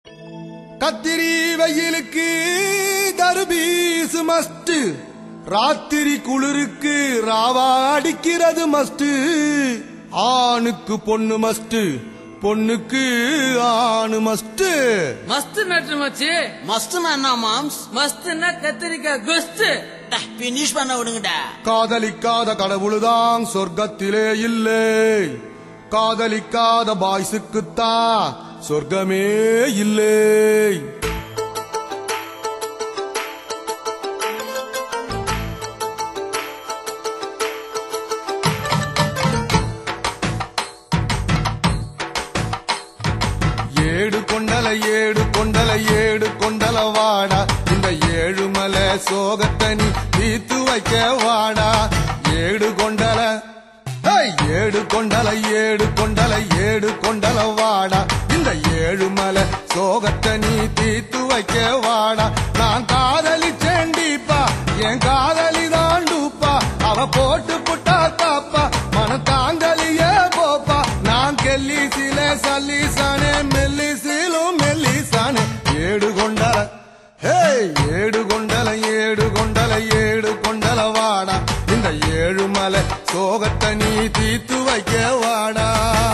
கத்திரி வெயிலுக்கு தர்பீஸ் மஸ்ட், ராத்திரி குளிருக்கு ராவா அடிக்கிறது மஸ்ட். ஆணுக்கு பொண்ணு மஸ்ட், பொண்ணுக்கு ஆணு மஸ்ட். மஸ்ட் மேட்ரு மச்சி. மஸ்ட்னா என்ன மாம்ஸ்? மஸ்ட்னா கத்திரிக்காய் குஸ்ட். பினிஷ் பண்ண விடுங்கடா. காதலிக்காத கடவுளுதான் சொர்க்கத்திலே இல்லை, காதலிக்காத பாய்ஸுக்குத்தான் சொர்க்கமே இல்லை. ஏடு கொண்டல ஏடு கொண்டல ஏடு கொண்டல வாடா, இந்த ஏழுமலை சோகத்தனி தீத்து வைக்க வாடா. ஏடு கொண்டல ஏடு கொண்டல ஏடு கொண்டல ஏடு கொண்டல வாடா, இந்த ஏழுமலை சோகத்தனி தீத்து வைக்க வாடா. நான் காதலிச்சேண்டிப்பா, என் காதலி தாண்டுப்பா, அவ போட்டு புட்டா தாப்பா, மன தாங்கலியே போப்பா. நான் கெல்லி சில சல்லிசானே மெல்லிசிலும் மெல்லிசானே. ஏடு கொண்டல ஏடு கொண்டல ஏடு கொண்டல ஏடு கொண்டல வாடா, இந்த ஏழுமலை சோகத்தை நீ தீத்து வைக்க வாடா.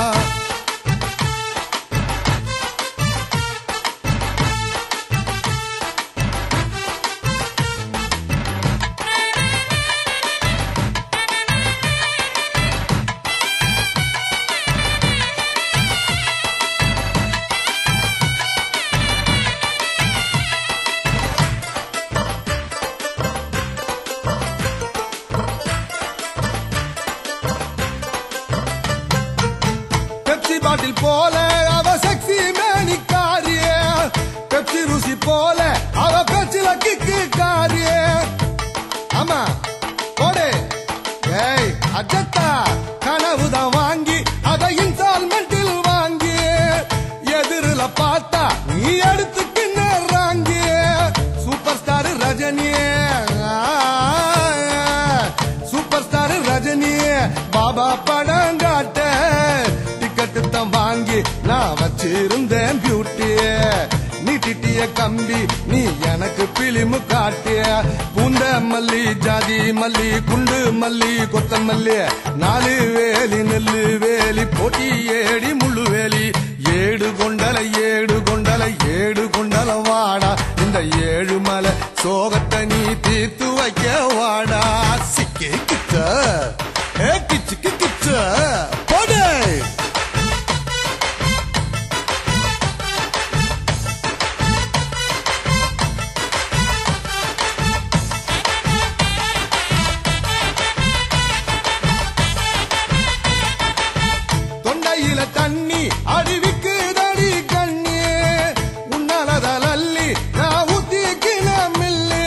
பாட்டில் போல அவ செக்ஸி மேனிக்காரிய, பெப்சி ருசி போல அவ பெச்சில கிக்கு காரிய. ஆமா போடு ஏய் அஜத்தா, கனவுதான் வாங்கி அத இன்ஸ்டால்மெண்டில் வாங்கி, எதிரில பார்த்தா நீ எடுத்து பின்னறாங்கி. சூப்பர் ஸ்டார் ரஜினியே, சூப்பர் ஸ்டார் ரஜினியே, பாபா படம் காட்ட வாங்கி நான் வச்சிருந்தேன் பியூட்டிய. நீ திட்டிய கம்பி நீ எனக்கு பிலிமு காட்டிய. பூந்த மல்லி ஜாதி மல்லி குண்டு மல்லி கொத்தமல்லி, நாலு வேலி நெல்லு வேலி போட்டி ஏடி முள்ளு வேலி. ஏடு கொண்டல ஏடு கொண்டல ஏடு கொண்டல வாடா, இந்த ஏழுமலை சோகத்தை நீ தீர்த்து வைக்க வாடா. சிக்கே கிச்ச கிச்சுக்கு கிச்ச போடே. தண்ணி அடிவிக்கு தடி கண்ணி, உன்னாலதால் அள்ளி நான் ஊத்திக்கின மில்லி.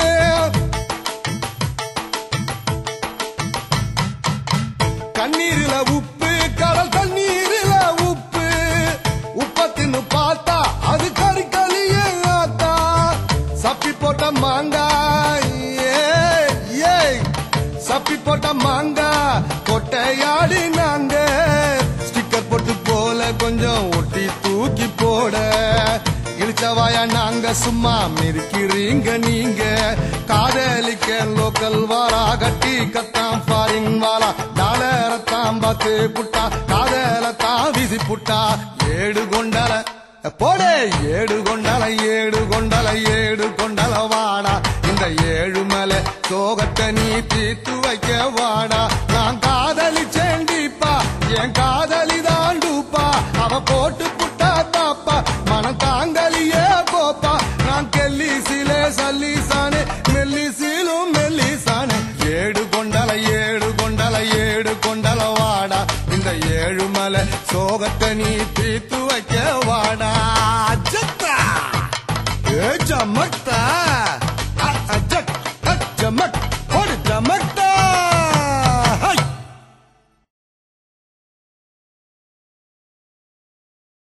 கண்ணீரில உப்பு கடல் தண்ணீரில உப்பு, உப்பத்தின்னு பார்த்தா அது கறிக்களிய ஆத்தா. சப்பி போட்ட மாங்காய் ஏய் சப்பி போட்ட மாங்காய் கொட்டையாடி நாங்க. போட்டு போல கொஞ்சம் ஒட்டி தூக்கி போட, இழிச்சவாயா நாங்க சும்மா மிருக்கிறீங்க நீங்க. காதலிக்க லோக்கல் வாரா கட்டி கத்தான் ஃபாரின் வாரா, டாலரத்தான் பார்த்து புட்டா காதலத்தான் வீசி புட்டா. ஏடு கொண்டல போடே ஏடு கொண்டல ஏடு கொண்டல ஏடு கொண்டல வாடா, இந்த ஏழுமலை சோகத்தை நீ தீர்த்து வைக்க வாடா. நான் காதலிச்சேண்டிப்பா, என் காதலி தாண்டுப்பா, அவ போட்டு புட்டா தாப்பா, மனம் தாங்கலியே போப்பா. நான் கெல்லி சிலே சல்லிசானே மெல்லிசிலும் மெல்லிசானே. ஏடு கொண்டல ஏடு கொண்டல ஏடு கொண்டல வாடா, இந்த ஏழுமலை சோகத்தை நீ தீர்த்து வைக்க வாடா. அஜத்தா ஏ ஜமக்தா அஜக் ஜமக்